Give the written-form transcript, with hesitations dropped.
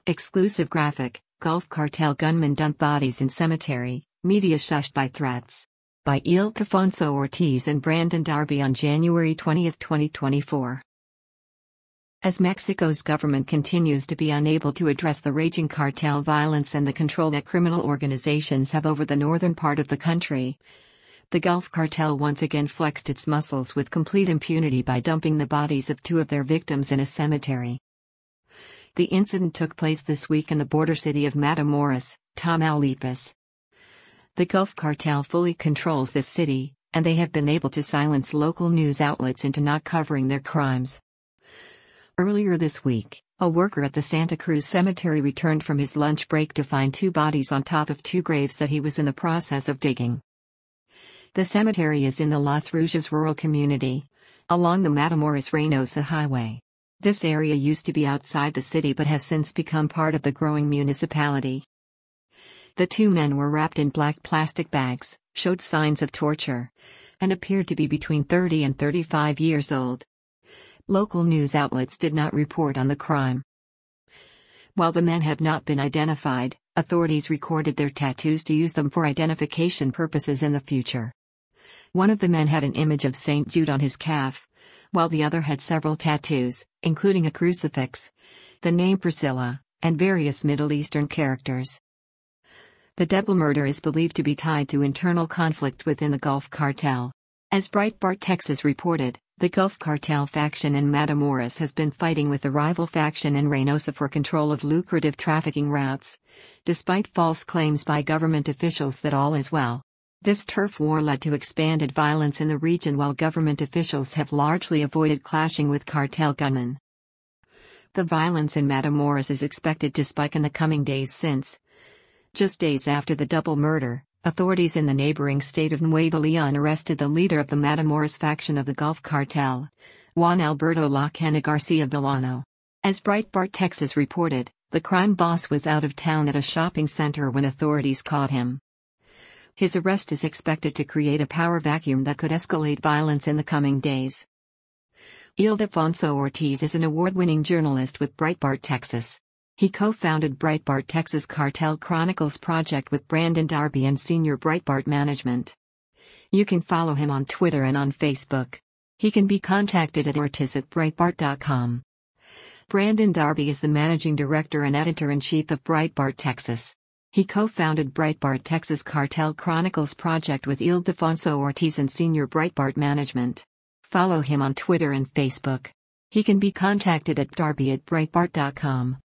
Exclusive graphic, Gulf Cartel gunmen dump bodies in cemetery, media shushed by threats. By Ildefonso Ortiz and Brandon Darby on January 20, 2024. As Mexico's government continues to be unable to address the raging cartel violence and the control that criminal organizations have over the northern part of the country, the Gulf Cartel once again flexed its muscles with complete impunity by dumping the bodies of two of their victims in a cemetery. The incident took place this week in the border city of Matamoros, Tamaulipas. The Gulf Cartel fully controls this city, and they have been able to silence local news outlets into not covering their crimes. Earlier this week, a worker at the Santa Cruz Cemetery returned from his lunch break to find two bodies on top of two graves that he was in the process of digging. The cemetery is in the Las Rujas rural community, along the Matamoros-Reynosa highway. This area used to be outside the city but has since become part of the growing municipality. The two men were wrapped in black plastic bags, showed signs of torture, and appeared to be between 30 and 35 years old. Local news outlets did not report on the crime. While the men have not been identified, authorities recorded their tattoos to use them for identification purposes in the future. One of the men had an image of St. Jude on his calf, while the other had several tattoos, including a crucifix, the name Priscilla, and various Middle Eastern characters. The double murder is believed to be tied to internal conflicts within the Gulf Cartel. As Breitbart Texas reported, the Gulf Cartel faction in Matamoros has been fighting with the rival faction in Reynosa for control of lucrative trafficking routes, despite false claims by government officials that all is well. This turf war led to expanded violence in the region while government officials have largely avoided clashing with cartel gunmen. The violence in Matamoros is expected to spike in the coming days since, just days after the double murder, authorities in the neighboring state of Nuevo León arrested the leader of the Matamoros faction of the Gulf Cartel, Juan Alberto La Cana Garcia Villano. As Breitbart Texas reported, the crime boss was out of town at a shopping center when authorities caught him. His arrest is expected to create a power vacuum that could escalate violence in the coming days. Ildefonso Ortiz is an award-winning journalist with Breitbart Texas. He co-founded Breitbart Texas Cartel Chronicles project with Brandon Darby and senior Breitbart management. You can follow him on Twitter and on Facebook. He can be contacted at ortiz@breitbart.com. Brandon Darby is the managing director and editor-in-chief of Breitbart Texas. He co-founded Breitbart Texas Cartel Chronicles project with Ildefonso Ortiz and senior Breitbart management. Follow him on Twitter and Facebook. He can be contacted at darby@breitbart.com.